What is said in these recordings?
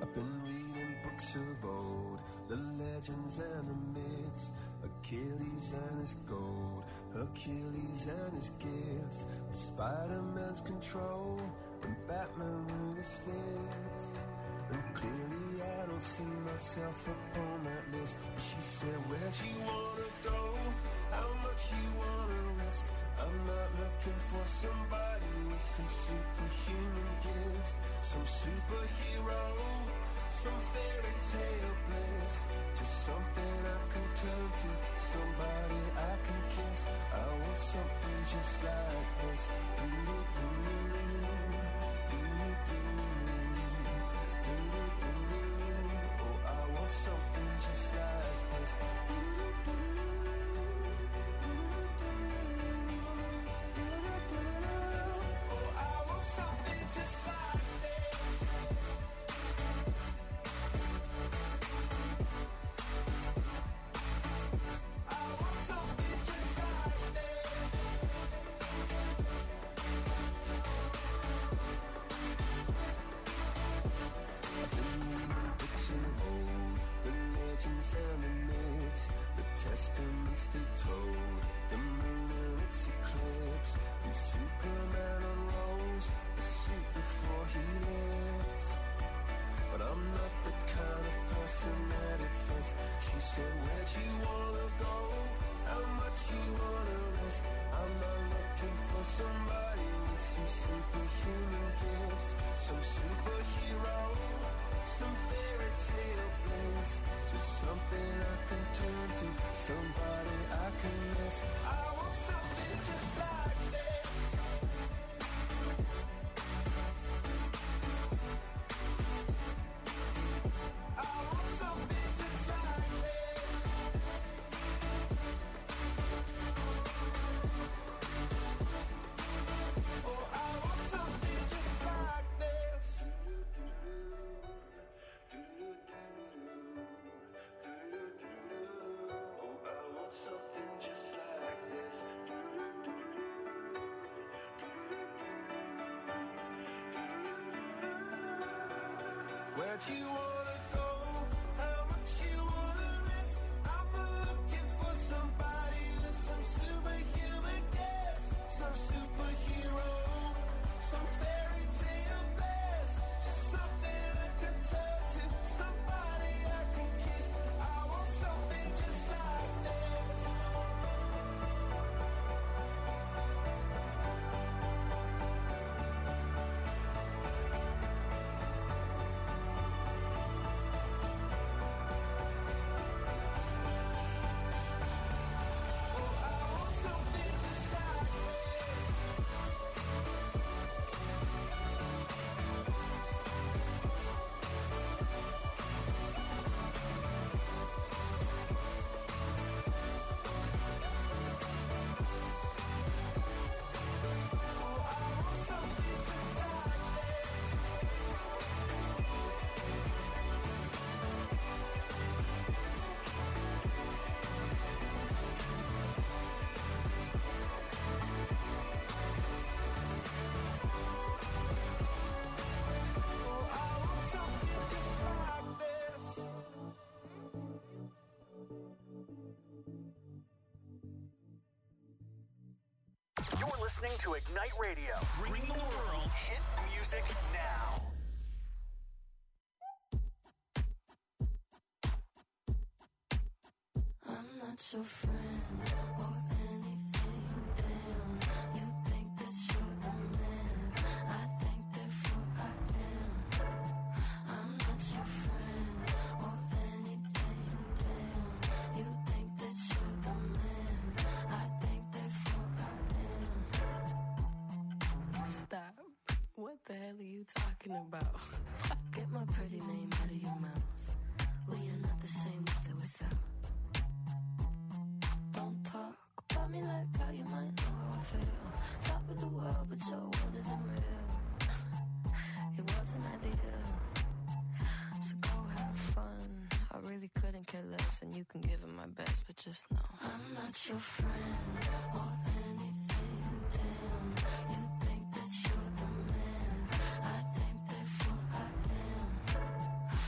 I've been reading books of old, the legends and the myths, Achilles and his gold, Hercules and his gifts, Spider-Man's control, and Batman with his fists. And clearly I don't see myself upon that list. But she said, where'd you wanna go? How much you wanna risk? I'm not looking for somebody with some superhuman gifts, some superhero, some fairy tale bliss. Just something I can turn to, somebody I can kiss. I want something just like this. Oh, I want something just like this. And the myths, the testaments they told, the moon and its eclipse, and Superman unrolls the suit before he lived. But I'm not the kind of person that it fits. She said, where'd you wanna go? How much you wanna risk? I'm not looking for somebody with some superhuman gifts, some superhero, some fairy tale bliss. Just something I can turn to, somebody I can miss. I want something just like this. I want something just like this. Oh, I want something just like this. Something just like this. Where'd you wanna go? How much you wanna risk? I'm not looking for somebody with some superhuman gifts, some superhero, some fairy tale bliss. Just something I can turn to, somebody I can kiss. I want something just like this. Listening to Ignite Radio. Bring the world hit music now. I'm not your friend or anything, damn. You think that you're the man, I think therefore I am. I'm not your friend or anything, damn. You think that you're the man, I think therefore I am. Stop. What the hell are you talking about? Get my pretty name out of your mouth. We are not the same with or without. Don't talk about me like how you might know how I feel. Top of the world, but your world isn't real. It wasn't ideal. So go have fun. I really couldn't care less, and you can give it my best, but just know I'm not your friend or anything, damn. You think that you're the man, I think therefore I am.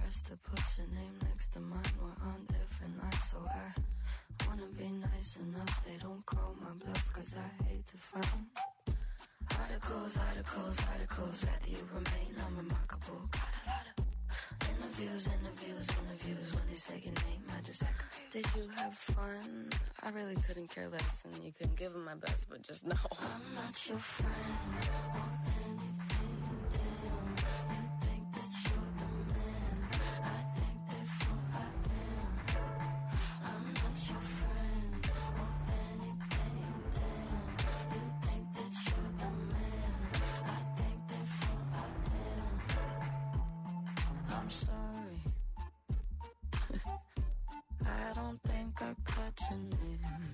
pressed to put your name next to mine. We're on different lines, so I wanna be nice enough. They don't call my bluff, cause I hate to find articles, rather you remain unremarkable. Got a lot of interviews. When they say your name, I just act confused. Did you have fun? I really couldn't care less, and you couldn't give them my best, but just know I'm not your friend or anything. Damn, you think that you're the man. I think therefore I am. I'm not your friend or anything. Damn, you think that you're the man. I think therefore I am. I'm sorry. I don't think I cut your name.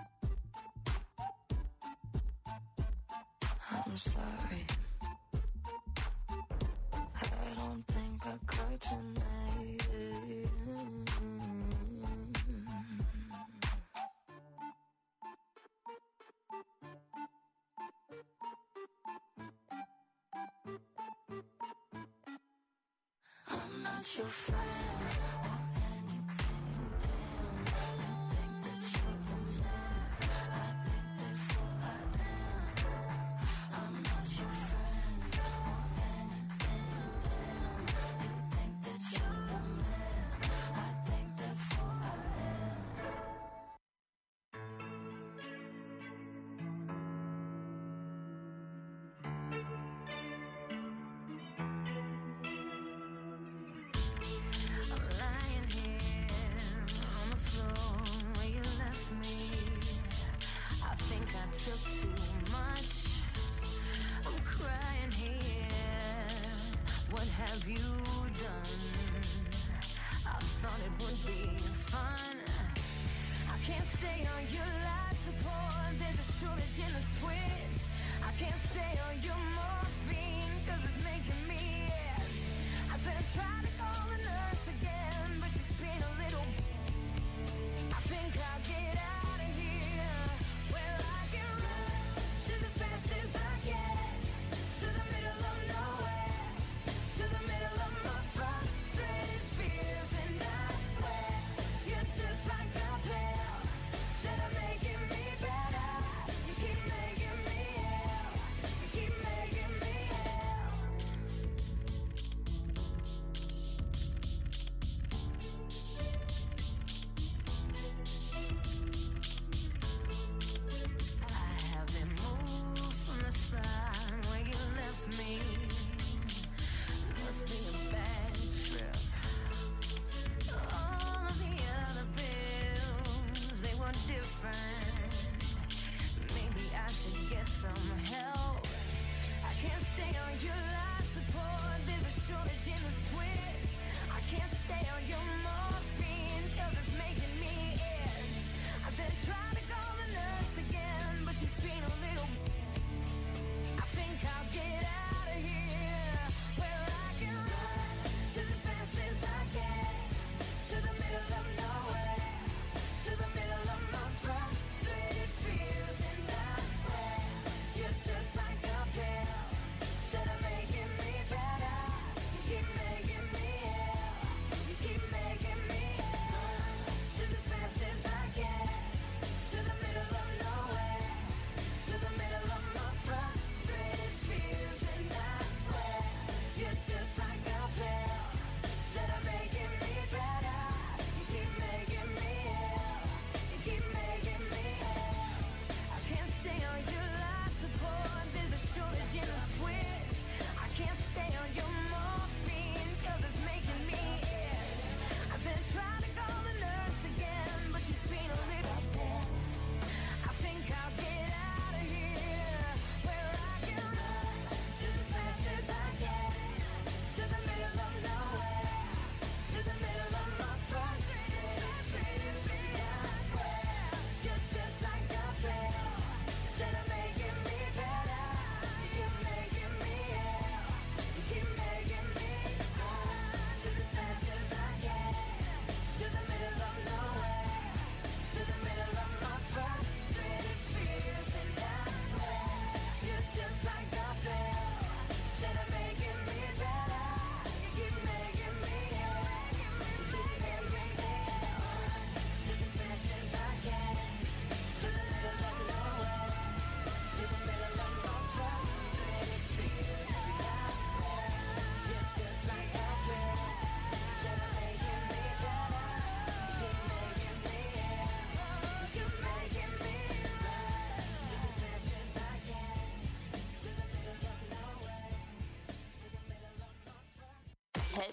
I'm sorry. I don't think I cut your name. I'm not your friend. Took too much. I'm crying here. What have you done? I thought it would be fun. I can't stay on your life support. There's a shortage in the switch. I can't stay on your morphine, cause it's making me ill. I said I tried to call the nurse again, but she's been a little. I think I'll get out of here. Well, I can run just as fast as I can to the middle of nowhere, to the middle of my frustrated fears, and I swear you're just like a pill. Instead of making me better, you keep making me ill. You keep making me ill.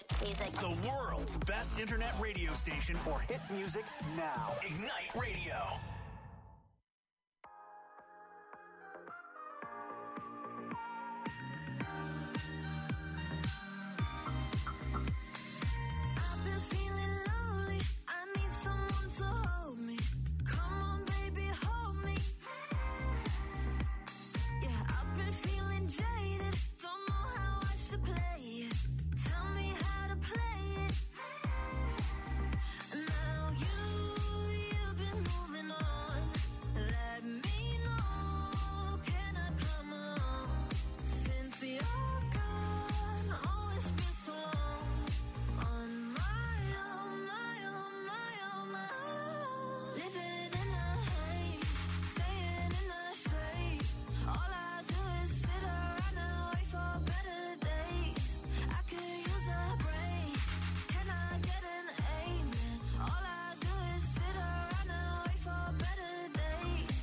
music. The world's best internet radio station for hit music now. Ignite Radio. I've been feeling lonely. I need someone to hold me. Come on, baby, hold me. Yeah, I've been feeling jaded. Don't know how I should play it. Tell me how to play it. Now you've been moving on. Let me know. Can I come along? Since you're gone, oh, it's been so long. On my own, my own, my own, my own. Living in a haze, staying in the shade. All I do is sit around and wait for better days. I could use a break. Can I get an amen? All I do is sit around and wait for better days.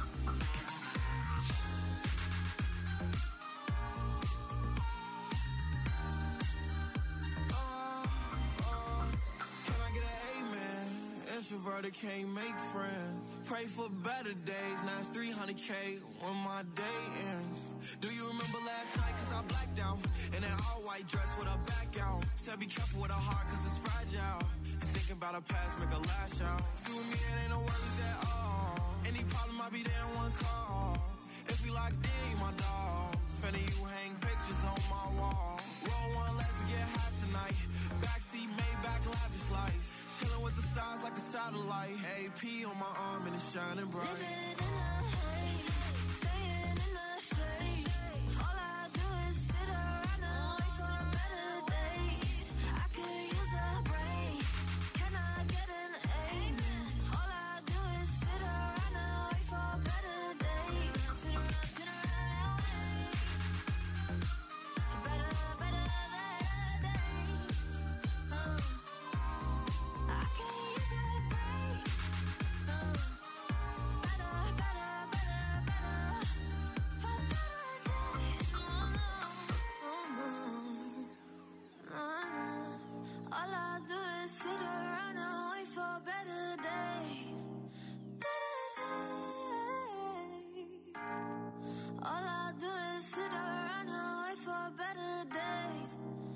Can I get an amen? Introverted can't make friends. Pray for better days. Now it's 300K when my day ends. Do you remember last night? Cause I blacked out. In an all white dress with a back out. Said be careful with a heart cause it's fragile. And thinking about a past make a lash out. See with me it ain't no worries at all. Any problem I be there in one call. If we locked in, you my dog. Finna you hang pictures on my wall. Roll one, let's get high tonight. Backseat, Maybach, lavish life. Chilling with the stars like a satellite. AP on my arm and it's shining bright. Living in a haze, staying in the shade. All I do is sit around and wait for better days. I could use a break. Can I get an amen? All I do is sit around and wait for better days. Sit around better days. I could use a break. All I do is sit around and wait for better days. Better days. All I do is sit around and wait for better days.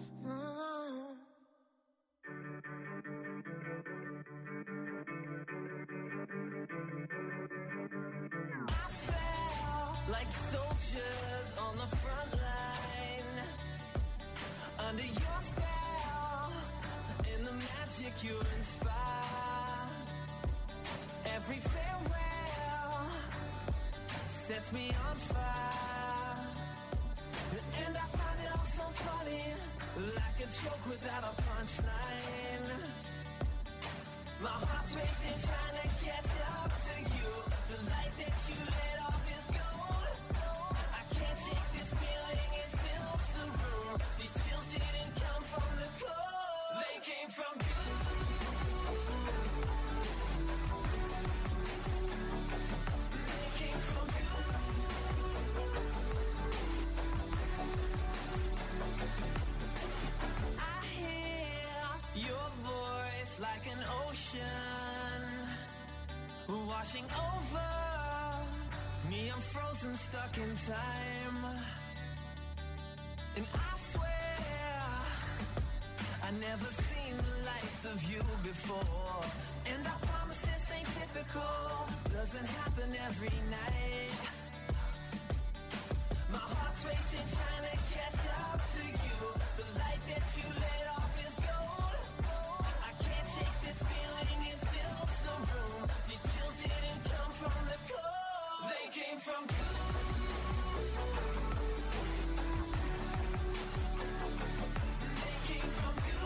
I fell like soldiers on the front line. Under your spell, in the magic you inspire. Every farewell sets me on fire. And I find it all so funny, like a joke without a punchline. My heart's racing, trying to catch up to you. The light that you lit off is gold. I can't shake this feeling, it fills the room. These chills didn't come from the cold, they came from you. They came from you. I hear your voice like an ocean washing over me. I'm frozen, stuck in time. And I swear I never seen the likes of you before. And I promise this ain't typical, doesn't happen every night. My heart's racing, trying to catch up to you. The light that you lit off is gold. I can't shake this feeling, it fills the room. These chills didn't come from the cold, they came from you. They came from you.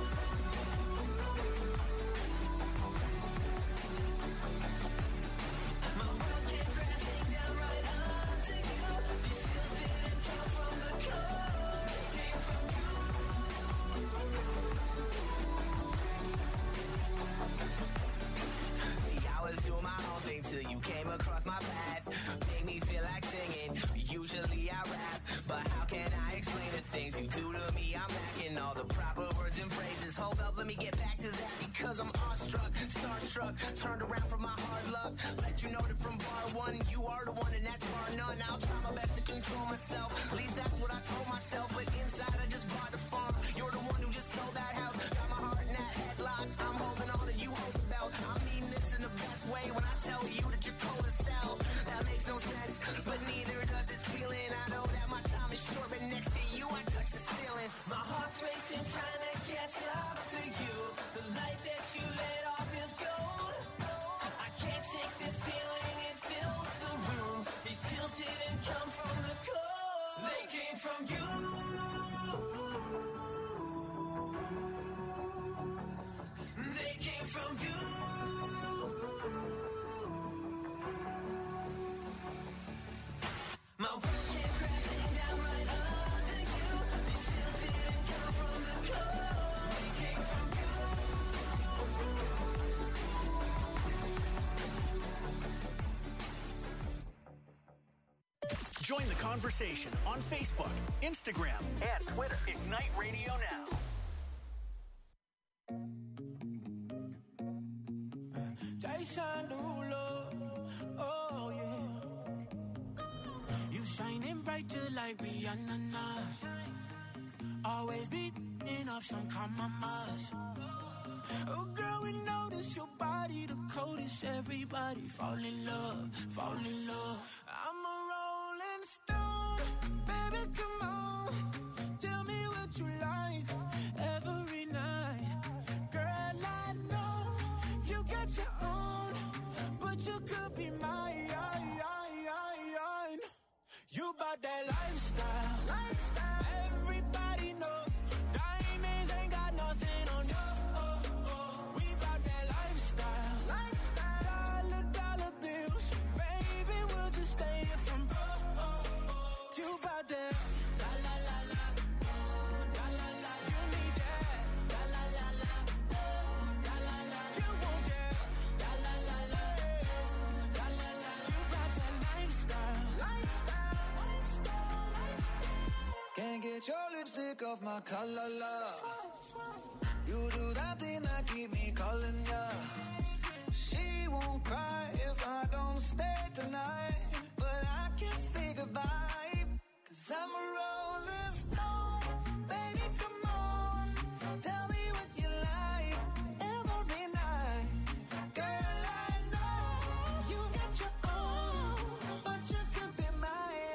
My world came crashing down right under you. These chills didn't come from the cold, they came from you. love, let me get back to that because I'm awestruck, starstruck, turned around from my hard luck. Let you know that from bar one, you are the one and that's bar none. I'll try my best to control myself, at least that's what I told myself. But inside I just bought the farm, you're the one who just sold that house. Got my heart in that headlock, I'm holding on and you hold the belt. I mean this in the best way when I tell you that you're cold as hell. That makes no sense, but neither does this feeling. I know that my time is short, but next to you I touch the ceiling. My heart's racing, trying to catch up to you. The light that you let off is gold. I can't shake this feeling, it fills the room. These chills didn't come from the cold, they came from you. They came from you. My world came crashing down right under you. These chills didn't come from the cold, they came from you. Join the conversation on Facebook, Instagram, and Twitter. Ignite Radio Now. Jason Derulo, oh yeah. You shining bright just like Rihanna. Always beating up some compromise. Oh girl, we notice your body the coldest. Everybody fall in love, fall in love. I'm a rolling stone, baby, come on. Tell me what you like every night. Girl, I know you got your own, but you could be mine. You bout that lifestyle, everybody knows. Diamonds ain't got nothing on you. We bout that lifestyle, dollar bills. Baby, we'll just stay here from broke. You bout that la la la la, la la la. You need that la la la la, la la la. You want that la la la la, la la la. You bout that lifestyle. Can't get your lipstick off my collar, love. You do that thing that keep me calling ya. She won't cry if I don't stay tonight, but I can't say goodbye, 'cause I'm a rolling stone. Baby, come on, tell me what you like every night. Girl, I know you got your own, but you could be mine.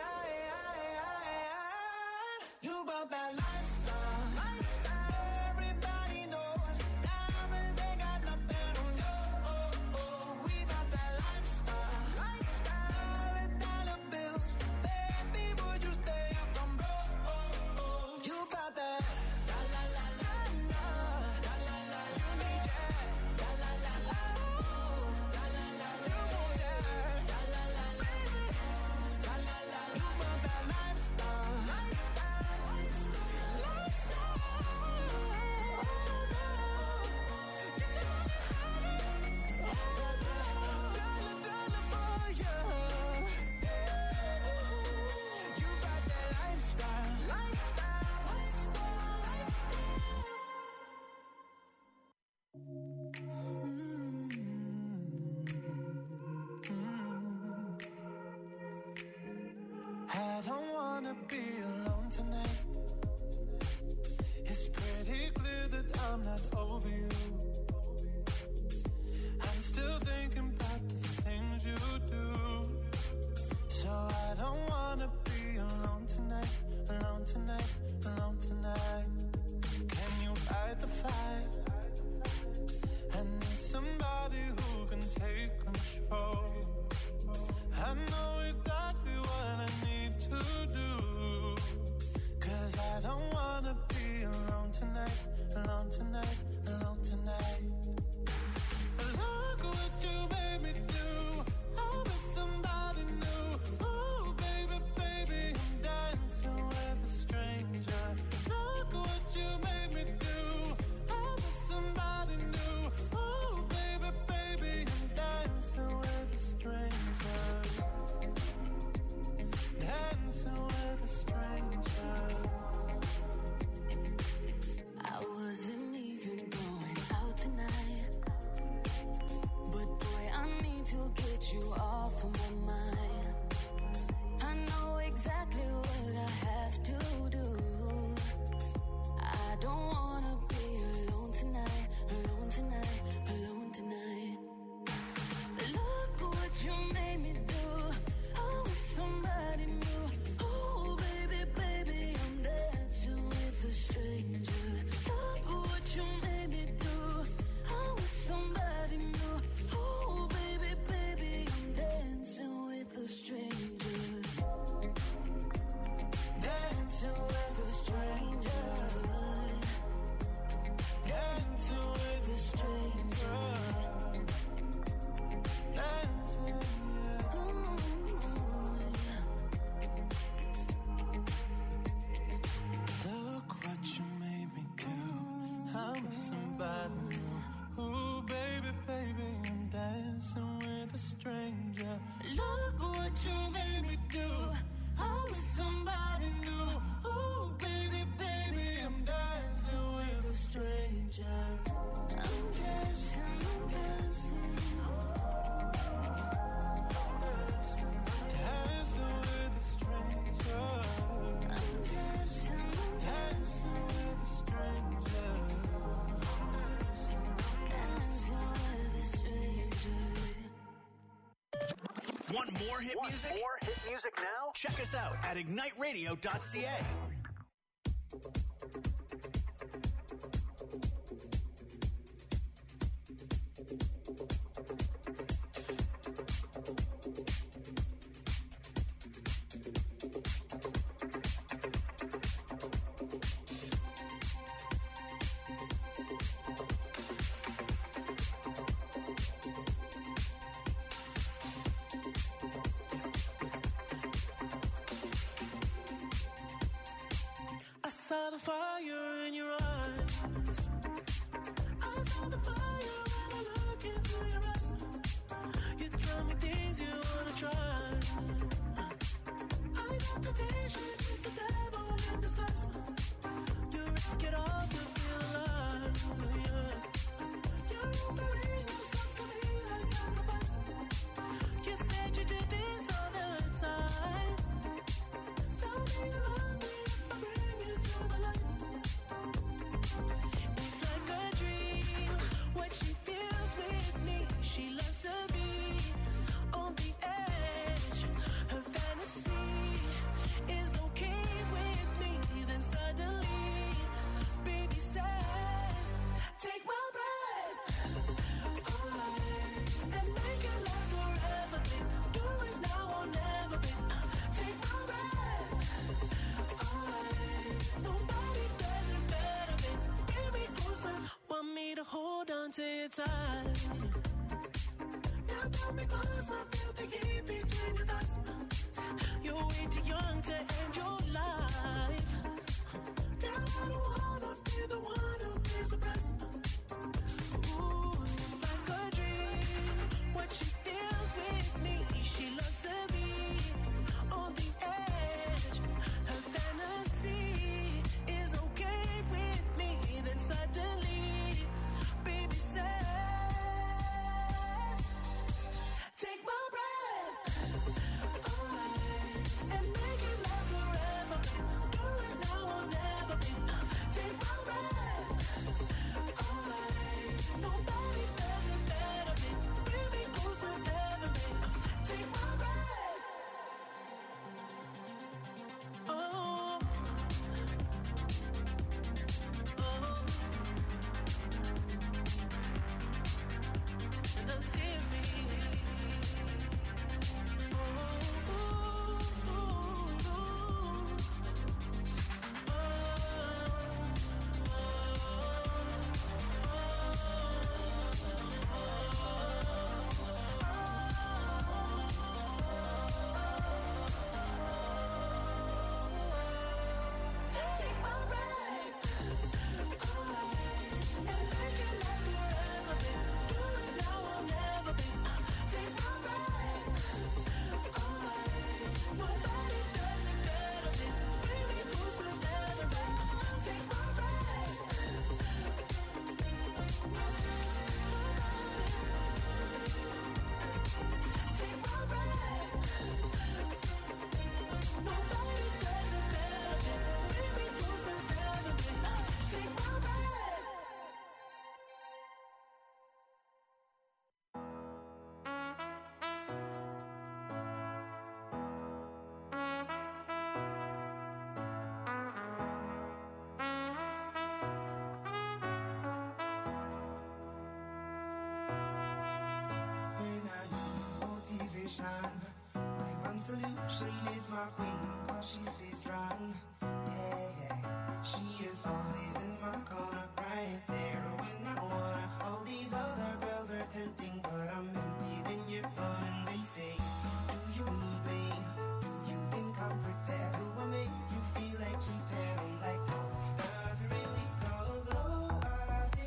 You about that lifestyle, everybody knows. Diamonds ain't got nothing on you. We about that lifestyle, dollar bills. Baby, would you stay up from broke? You about that la la la la la, la la la. You need that la la la la, la la la. You want that la la la la, la la la. You about that lifestyle. I don't wanna be alone tonight. It's pretty clear that I'm not over you. I'm still thinking about the things you do. So I don't wanna be alone tonight, alone tonight, alone tonight. Can you fight the fight? I need somebody who can take control. I know exactly what I need to do, 'cause I don't wanna be alone tonight, alone tonight, alone tonight. Look what you made me do. I'm with somebody new. Ooh, baby, baby, I'm dancing with a stranger. Look what you made me do. I'm with somebody new. Ooh, baby, baby, I'm dancing with a stranger. Dancing with a stranger. with somebody new. Ooh, baby, baby, I'm dancing with a stranger. Look what you made me do. I'm with somebody new. Ooh, baby, baby, I'm dancing with a stranger. I'm dancing, I'm dancing. Dancing with a stranger. I'm dancing, Dancing with a stranger. dancing with a stranger. Want more hit music? More hit music now? Check us out at igniteradio.ca. I saw the fire in your eyes. I saw the fire when I look into your eyes. You tell me things you wanna try. I know temptation is the devil in disguise. You risk it all to feel alive. Yeah. You're offering yourself to me like sacrifice. You said you do this all the time. Tell me you love me if I bring you to the light. It's like a dream, what she feels with me. She loves to be on the edge. Her fantasy is okay with me. Then suddenly, baby says, take my breath away and make it last forever. Do it now or never. Take my breath away. Nobody does it better. Bring me closer. Want me to hold on to your tight. Now pull me closer. Feel the heat between your thighs. You're way too young to end your life. Girl, I don't wanna be the one who pays the price. Ooh, it's like a dream. What she feels with me. She loves to be on the edge. Her fantasy is okay with me. Then suddenly, baby says, take my breath away and make it last forever. Do it now or never. Take my breath away. Nobody does it better. Bring me closer, never. Take my breath. Oh, and I'm serious. Take my breath away and make it last forever. Do it now or never. Take my breath away. Nobody does it better. Bring me closer, never. Take my breath. Take my breath. Nobody does it better. Bring me closer, never. Take my breath. When I need motivation, my one solution is my queen, 'cause she stays strong. Yeah, yeah. She is always in my corner, right there when I wanna. All these other girls are tempting, but I'm empty when you're gone. And they say, do you need me? Do you think I'm pretty? Do I make you feel like cheating? I'm like, no, not really, 'cause oh, I think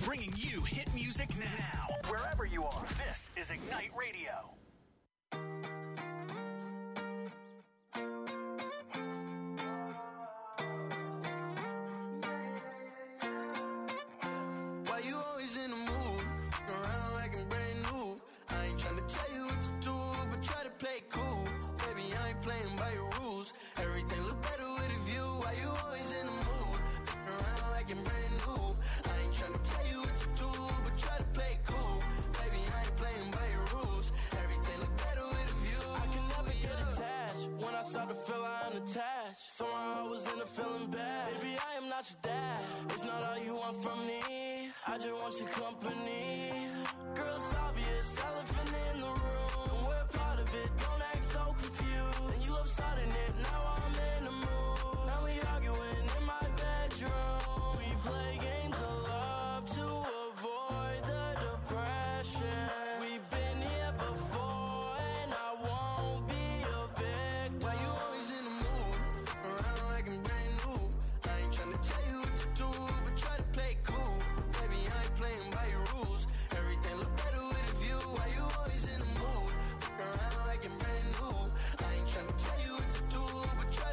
bringing you hit music now. Wherever you are, this is Ignite Radio. Why you always in the mood? Around like I'm brand new. I ain't tryna tell you what to do, but try to play it cool. Baby, I ain't playing by your rules. Everything look better with a view. Why you always in the mood? Around like I'm brand new. I ain't tryna tell you what to do, but try to play it cool. Baby, I ain't playing by your rules. Everything look better with a view. I can never get attached. When I start to feel I unattached, somehow I was in a feeling bad. Baby, I am not your dad. It's not all you want from me. I just want your company. Girl, it's obvious, elephant in the room. We're part of it, don't act so confused. And you love starting it, now I'm in the mood. Now we arguing in my bedroom. We play games of love to avoid the depression. We've been here before and I won't be a victim. Why you always in the mood? Around like I'm brand new. I ain't tryna tell you what to do, but try to play it cool. Baby, I ain't playing by your rules. Everything look better with a view. Why you always in the mood? Around like I'm brand new. I ain't tryna tell you what to do, but try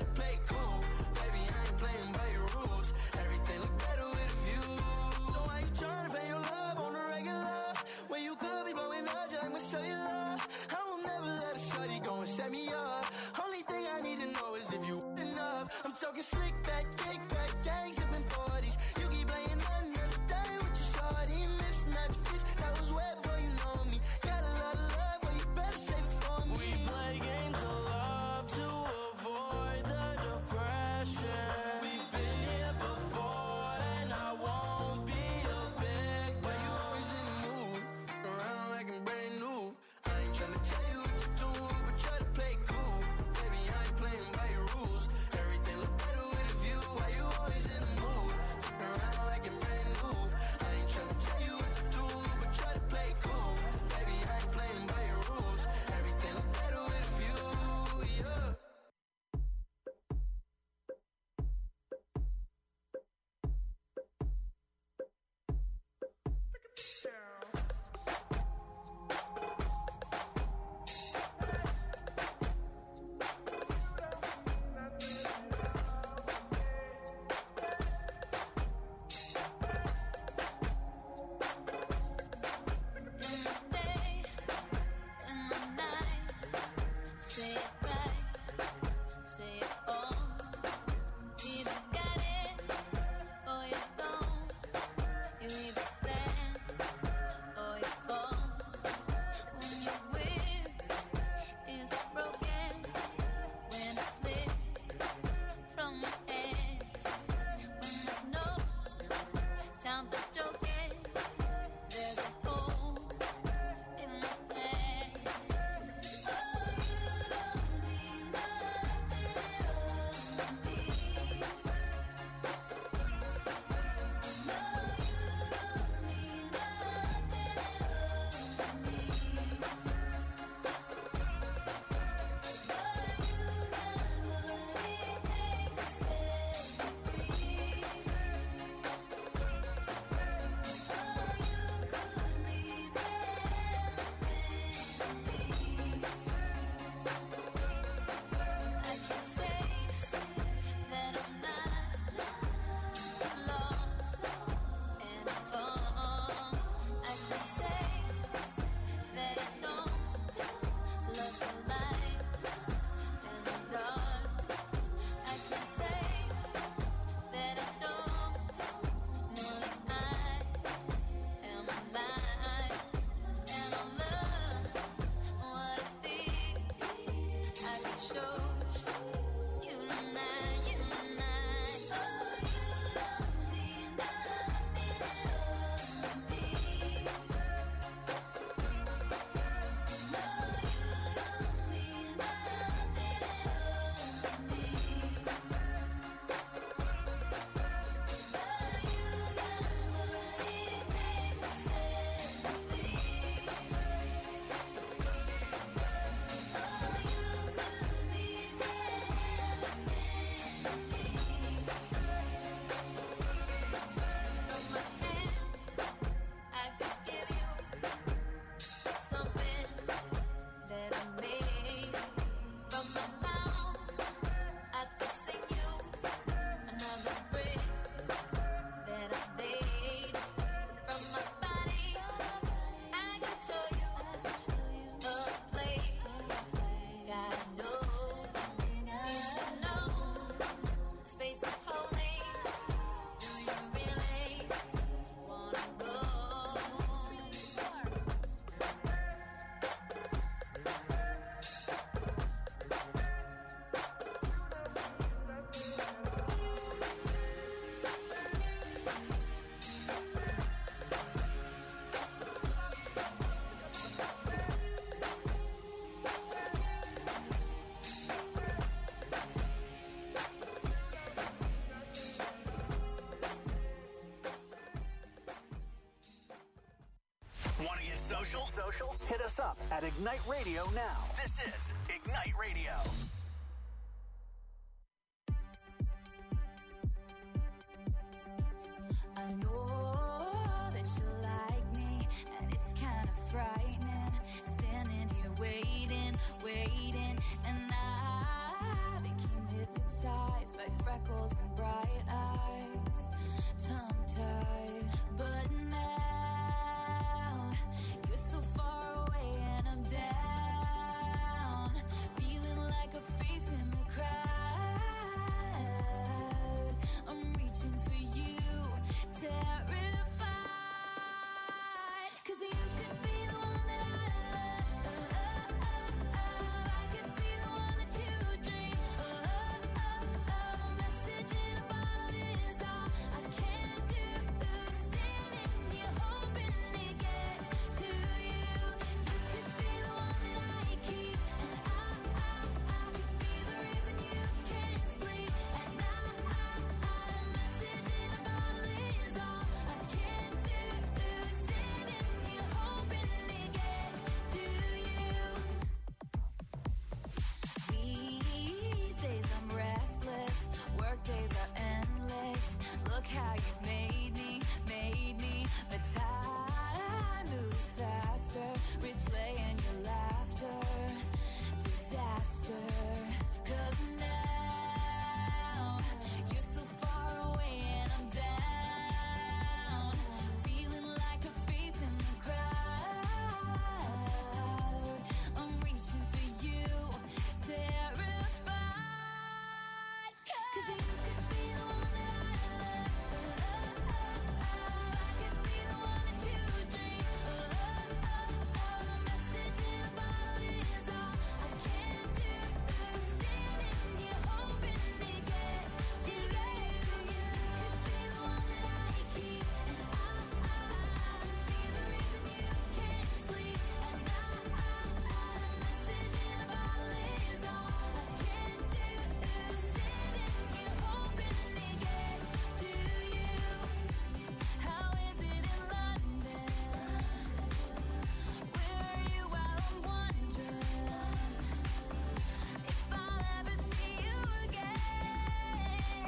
Social? Hit us up at Ignite Radio now. This is Ignite Radio. I know that you like me, and it's kind of frightening. Standing here waiting, and I became hypnotized by freckles and bright eyes, tongue-tied. But now you're so far away, and I'm down, feeling like a face in the crowd. I'm reaching for you, terrified, 'cause you could be the one that I love. I could be the one that you dream. A message in a bottle is all I can do. Standing here hoping it gets to you. You could be the one that I keep, and I could be the reason you can't sleep at night. A message in a bottle is all I can do. Standing here hoping it gets to you. These days I'm restless, work days are endless. Look how you made me, but time moves faster, replaying your laughter, disaster. 'Cause now you're so far away and I'm down, feeling like a face in the crowd. I'm reaching for you, terrified, 'cause you could be the one that I love. I could be the one that you dream. A message in a bottle is all I can do. Standing here hoping it gets to you. You could be the one that I keep, and I could be the reason you can't sleep at night. A message in a bottle is all I can do. Standing here hoping it gets to you. How is it in London? Where are you while I'm wondering if I'll ever see you again?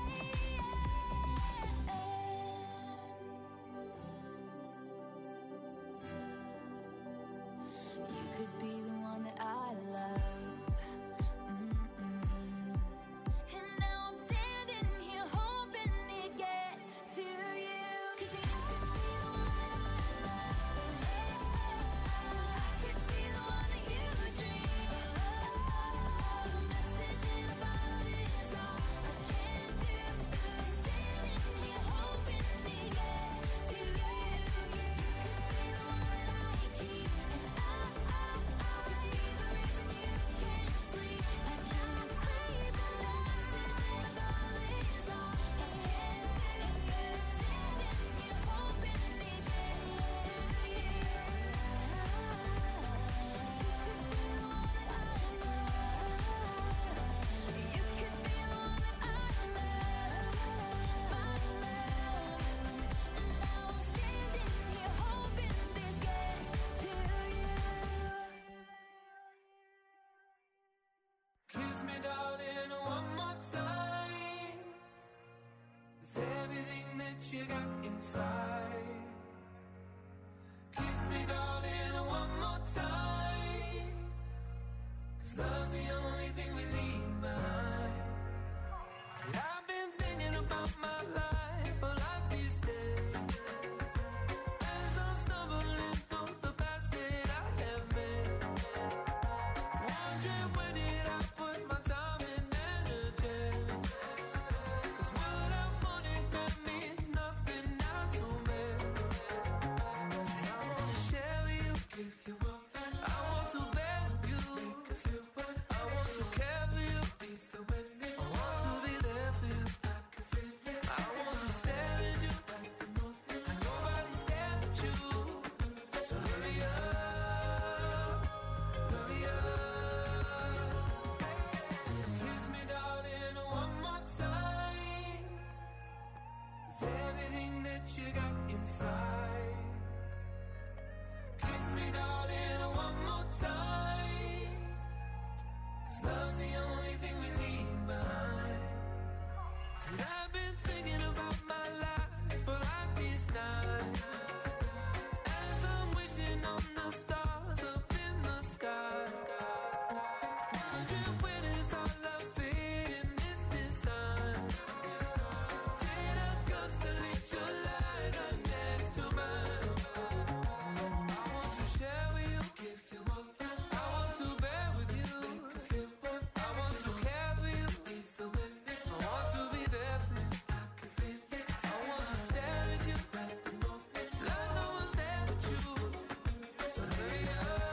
You could be the one that I love. And now I'm standing here hoping it gets to you. 'Cause you could be the one that I love. I could be the one that you dream. A message in a bottle is all I can do. Standing here hoping it gets to you. You could be the one that I keep, and I could be the reason you can't sleep at night. A message in a bottle is all I can do. Standing here hoping it gets to you. You could be the one that I love. You could be the one that I love, my love. And now I'm standing here hoping this gets to you. Kiss me, darling, one more time, with everything that you got inside. Kiss me, darling, one more time, 'cause love's the only thing we leave behind. And I've been thinking about my life a lot these days, as I'm stumbling through the paths that I have made, wondering where did I put my time and energy. 'Cause what I wanted, that means nothing now to me. And I wanna share with you, give you up. I want to bear with you, think of you. I want to care for you, even when it's I want to be there for you, I can feel it. I want to stare at you, and nobody's there but you. So hurry up, hurry up. Kiss me, darling, one more time, with everything that you got inside. Kiss me, darling, one more time. 'Cause love's the only thing we leave behind. Dude, I've been thinking about my life for like these nights, as I'm wishing on the stars up in the sky. Wondering when is our love fading this time. Did I constellate your light right next to mine? I want to share with you, give you more. I want to bear with you, I want to care for you, I want to be there for you, I want to stare at you like no one's there but you. So hurry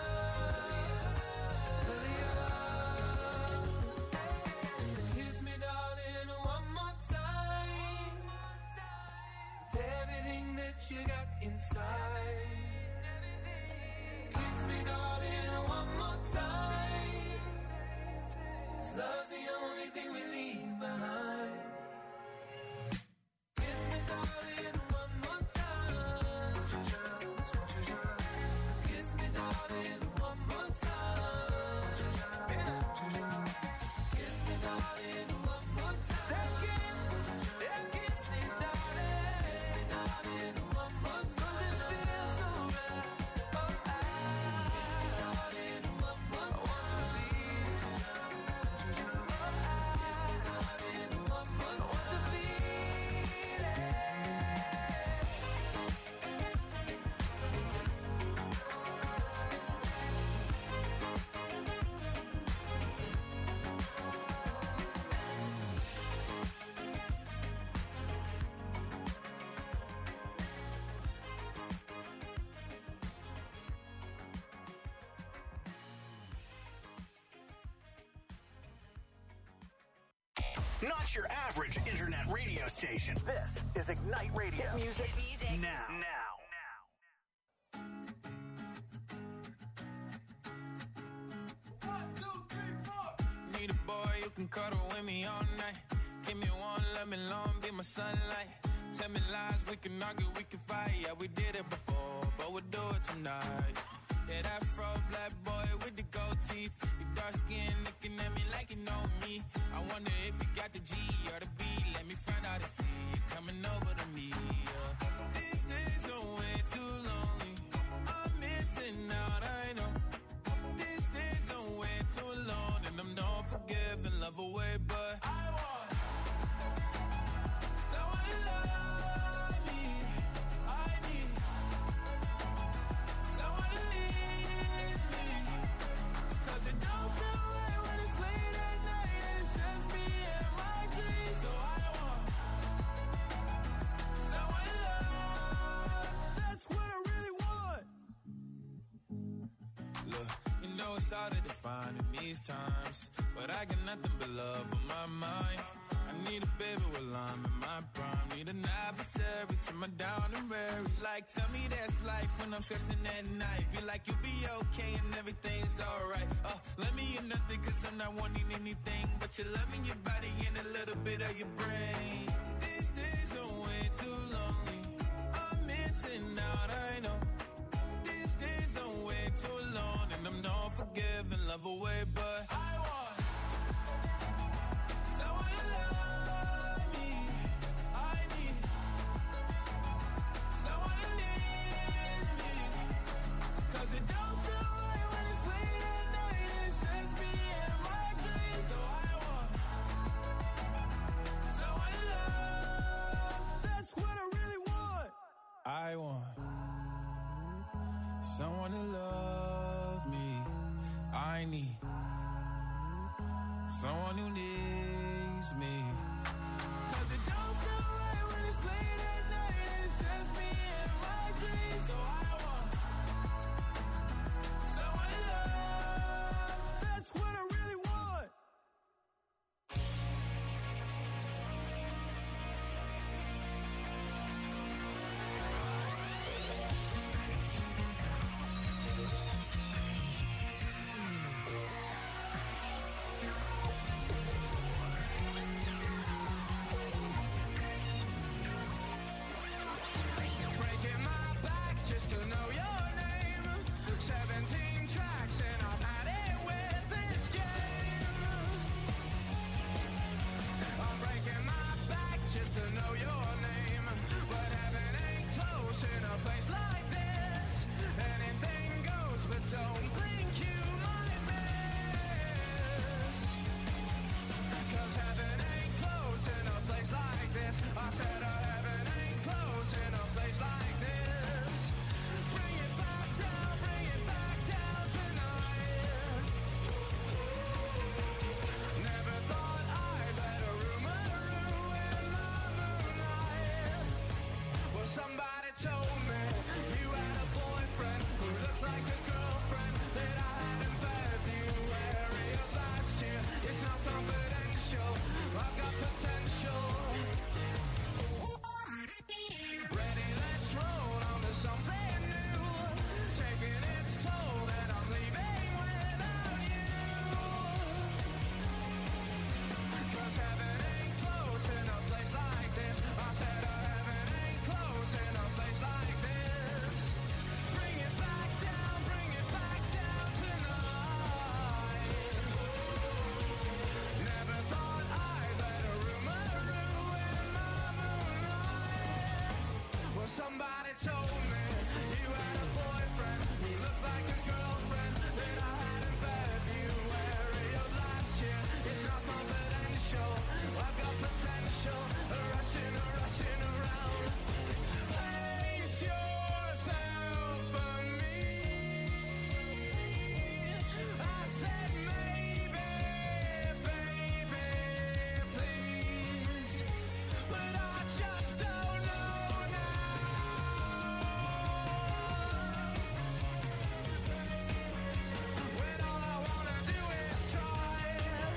up, kiss me, darling, one more time. With everything that you got inside. Kiss me, darling, one more time. 'Cause love's the only thing we leave behind. Kiss me, darling, one more time. Kiss me, darling, one more time. Kiss me, darling, one more time. Kiss me, darling, one more time. It feels so right. Oh, darling, one more time. I want to feel. Darling, one more time. I want to feel it. Not your average internet radio station. This is Ignite Radio. Hit music now. Need a boy you can cuddle with me all night. Give me one, let me long, be my sunlight. Tell me lies, we can argue, we can fight. Yeah, we did it before, but we'll do it tonight. Yeah, that fro black boy with the gold teeth. Your dark skin looking at me like you know me. I wonder if you got the G or the B. Let me find out and see you coming over to me. Yeah. These days are way too lonely. I'm missing out, I know. These days are way too long, and I'm not forgiving, love away, but I want someone to love me. I need someone to leave me. 'Cause it don't feel right when it's late at night and it's just me and my dreams. So I want someone to love. That's what I really want. Look, you know it's hard to define in these times, but I got nothing but love on my mind. I need a baby while I'm in my prime. Need an adversary to my down and weary. Like, tell me that's life when I'm stressing at night. Be like, you'll be okay and everything's alright. Let me in nothing 'cause I'm not wanting anything but your love in your body and a little bit of your brain. These days are way too lonely. I'm missing out, I know. These days are way too long, and I'm not forgiving, love away, but I want someone to love me. I need someone to leave me. 'Cause it don't feel right when it's late at night and it's just me and my dreams. So I want someone to love. That's what I really want. I want someone to love me. I need someone who needs me. 'Cause it don't feel right when it's late at night and it's just me and my dreams. So I want someone to love. That's what I really want. Somebody told me you had a boyfriend who looked like a girlfriend that I had in February of last year. It's not confidential, I've got potential, rushing around. Place yourself for me. I said maybe, baby, please, but I just don't know now. When all I wanna do is try.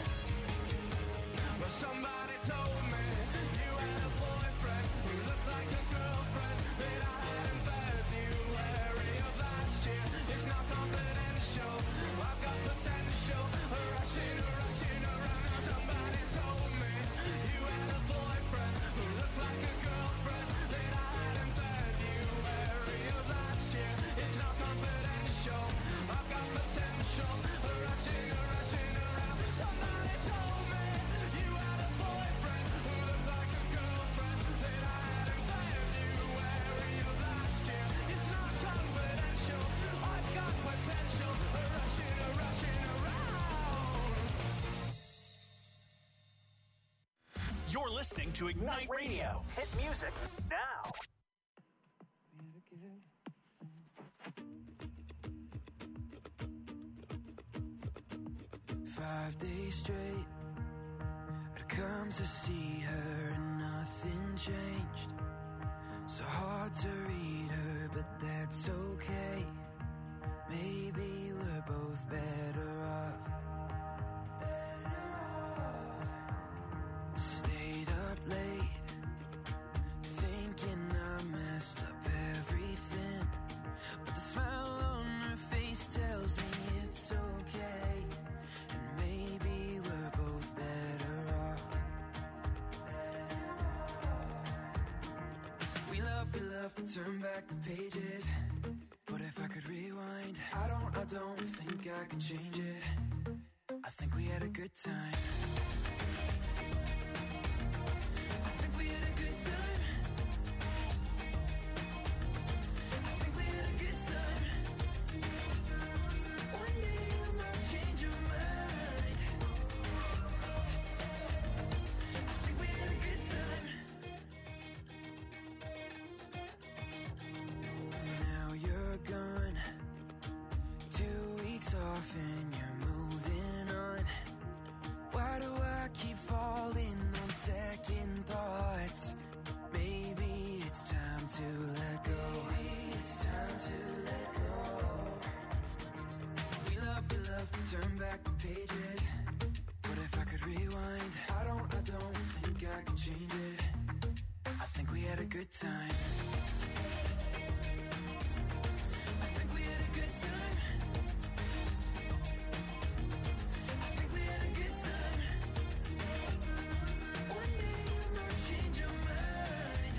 But somebody told me you had a boyfriend who looked like a girlfriend that I had in February of last year. It's not confidential, I've got potential, rushing around. Somebody told me you had a boyfriend who looked like a girlfriend that I had in February of last year. It's not confidential, I've got potential, rushing around. Somebody told me you had a boyfriend who looked like a girlfriend that I had in February of last year. It's not confidential, I've got potential, rushing around. You're listening to Ignite Radio. Hit music now. 5 days straight, I'd come to see her and nothing changed. So hard to read her, but that's okay. Maybe we're both better off. Stayed up late, thinking I messed up everything. But the smile on her face tells me it's okay. And maybe we're both better off. We love to turn back the pages. But if I could rewind, I don't think I can change it. I think we had a good time. I think we had a good time. I think we had a good time. One day you might change your mind. I think we had a good time. Now you're gone, 2 weeks off and you're moving on. Why do I keep falling on second thoughts? Maybe it's time to let go. Maybe it's time to let go. We love to turn back the pages. But if I could rewind, I don't think I can change it. I think we had a good time. I think we had a good time. I think we had a good time. One day you might change your mind.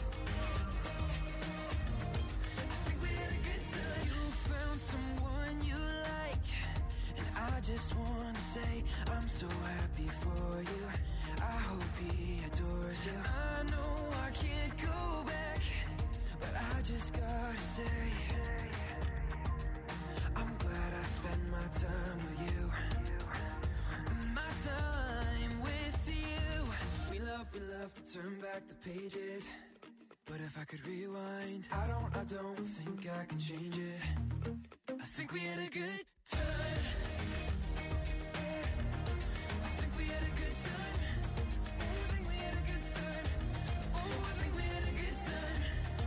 I think we had a good time. You found someone you like, and I just wanna say I'm so happy for you. I hope he adores you. I know I can't go back, but I just gotta say I'm glad I spent my time with you. My time with you. We love to turn back the pages. But if I could rewind, I don't think I can change it. I think we had a good time. I think we had a good time. Oh, I think we had a good time. Oh, I think we had a good time.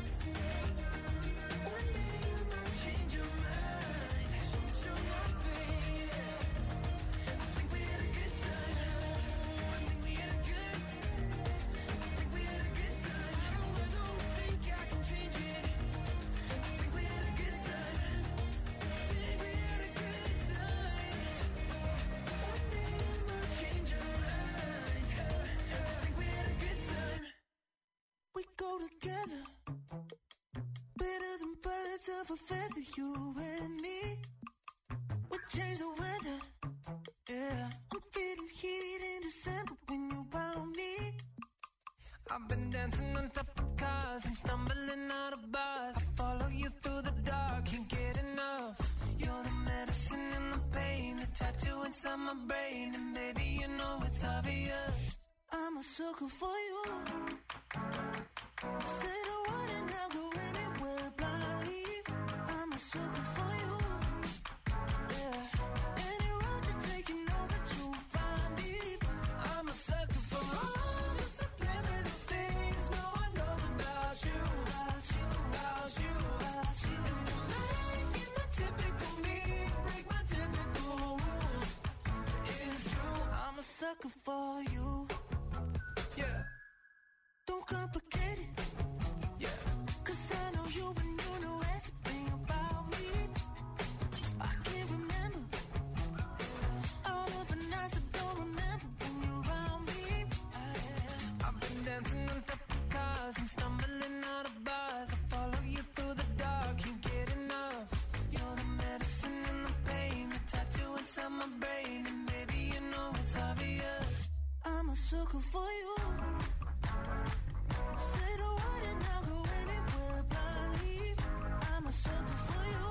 One day you might change your mind. Change your mind, baby. I think we had a good time. I think we had a good time. I think we had a good time. I don't think I can change it. I think we had a good time. I think we had a good time. One day you might change your mind. I think we had a good time. We go together, better than birds of a feather, you and me. We change the weather, yeah. I'm feeling heat in December when you found me. I've been dancing on top of cars and stumbling out of of bars. I follow you through the dark, can't get enough. You're the medicine and the pain, the tattoo inside my brain. And baby, you know it's obvious, I'm a sucker for you. Say the word and I'll go anywhere blindly. I'm a sucker for you. Yeah, any road you take, you know that you'll find me. I'm a sucker for all the subliminal things no one knows about you, about you, about you, about you. And you're making the typical me break my typical rules. It's true, I'm a sucker for you. Yeah, don't complicate it. Yeah, 'cause I know you and you know everything about me. I can't remember all of the nights I don't remember when you're around me. I've been dancing on top of cars and stumbling out of bars. I follow you through the dark, can't get enough. You're the medicine and the pain, the tattoo inside my brain. And baby, you know it's obvious, I'm a sucker for you. Say the word and I'll go anywhere blindly. I'm a sucker for you.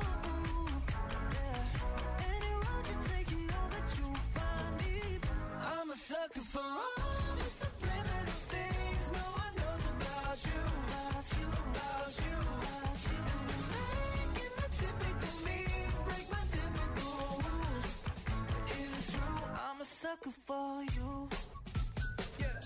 Yeah, any road you take, you know that you'll find me. I'm a sucker for all the subliminal things no one knows about you, about you, about you, about you. And you're making the typical me break my typical rules. It's true, I'm a sucker for you. Yeah.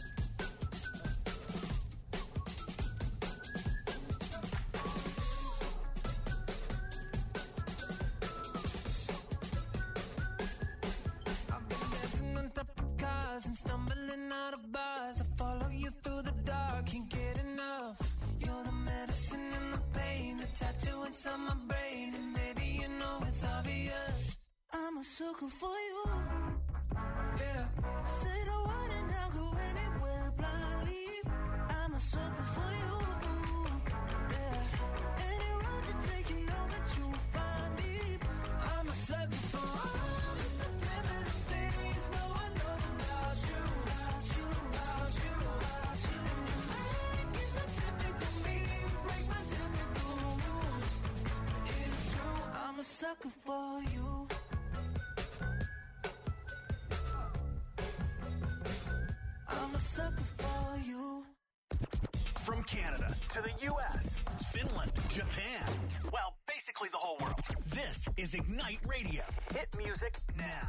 I've been dancing on top of cars and stumbling out of bars. I follow you through the dark, can't get enough. You're the medicine and the pain, the tattoo inside my brain. And baby, you know it's obvious, I'm a sucker for you. Yeah, say the word and I'll go anywhere blindly. I'm a sucker for you. Yeah, any road you take, you know that you'll find me. I'm a sucker for all the subliminal things no one knows about you, about you, about you, about you. And you're making the typical me break my typical rules. It's true, I'm a sucker for you. I'm a sucker for you. From Canada to the U.S., Finland, Japan, well, basically the whole world. This is Ignite Radio. Hit music now.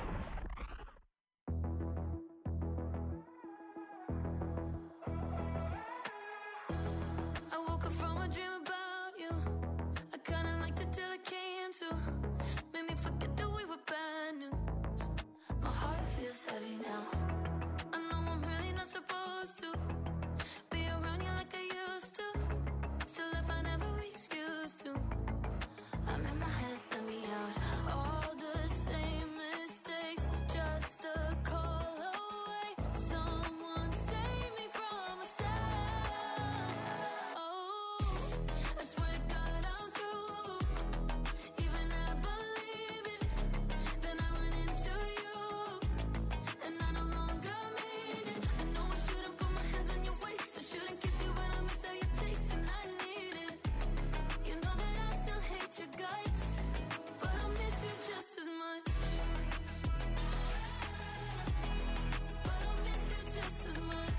I woke up from a dream about you. I kinda liked it till it came to. Made me forget that we were bad news. My heart feels heavy now. I know I'm really not supposed to be around you like I used to. Still, if I never excuse to, I'm in my head, let me out. All the same mistakes, just a call away. Someone save me from myself. Oh, I swear to God I'm through. Even I believe it. Then I went into you, and I no longer mean it. I know I shouldn't put my hands on your waist. I shouldn't kiss you, but I miss how you taste, and I need it. You know that I still hate your guts, but I miss you just as much. But I miss you just as much.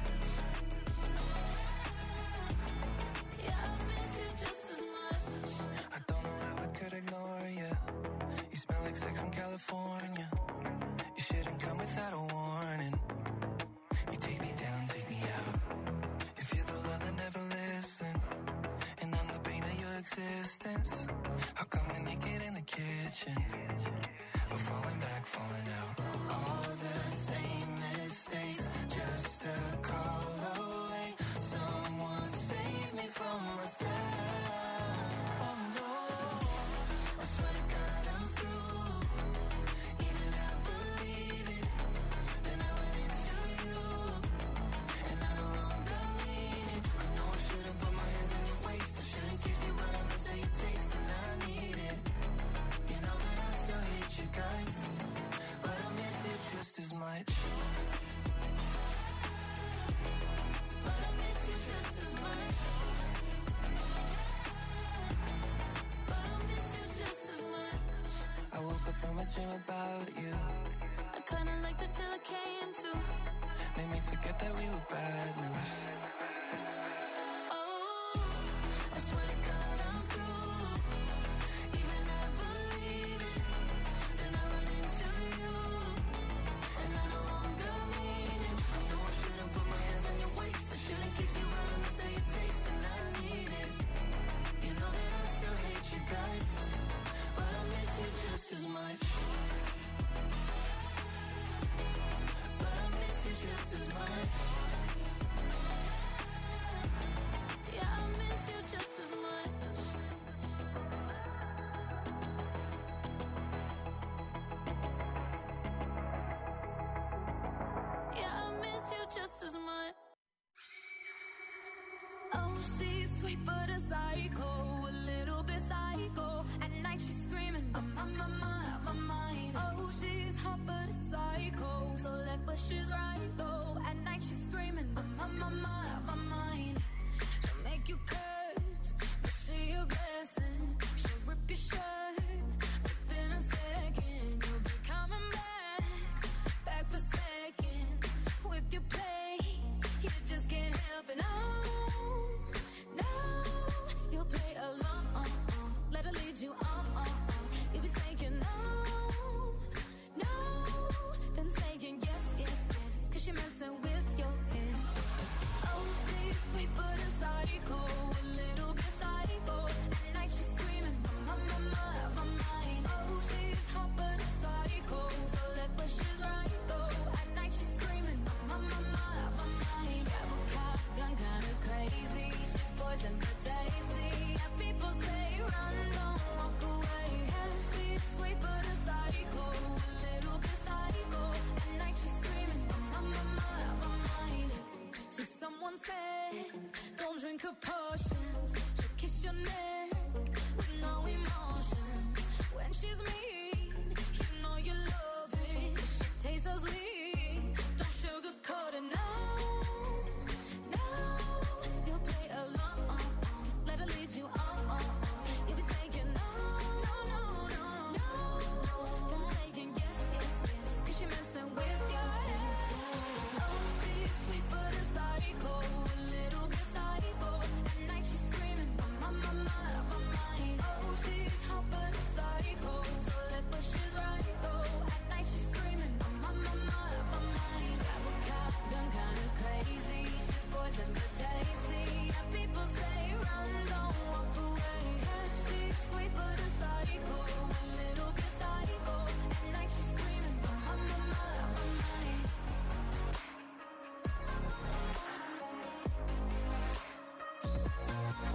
Yeah, I miss you just as much. I don't know how I could ignore you. You smell like sex in California. You shouldn't come without a warning. You take me down, take me out. If you're the love that never listen, and I'm the pain of your existence, how come we're naked in the kitchen? We're falling back, falling out. All the same mistakes, just a call away. Someone save me from myself. Oh no, I swear to God I'm through. Even I believe it. Then I went into you, and I no longer mean it. I know I shouldn't put my hands on your waist. I shouldn't kiss you, but I miss how you taste, and I need it. You know that I still hate your guts, but dream about you. I kinda liked it till it came to. Made me forget that we were bad news. Oh, I swear to God I'm through. Even I believe it. Then I run into you, and I no longer mean it. No, I shouldn't put my hands on your waist. I shouldn't kiss you, but I miss how you taste, and I need it. You know that I still hate you guys, but I miss you just as much. But I miss you just as much. Yeah, I miss you just as much. Yeah, I miss you just as much. Oh, she's sweet but a psycho, a little bit psycho. At night she's screaming, I'm on my mind. Oh, she's hot but a psycho, so left but she's right though.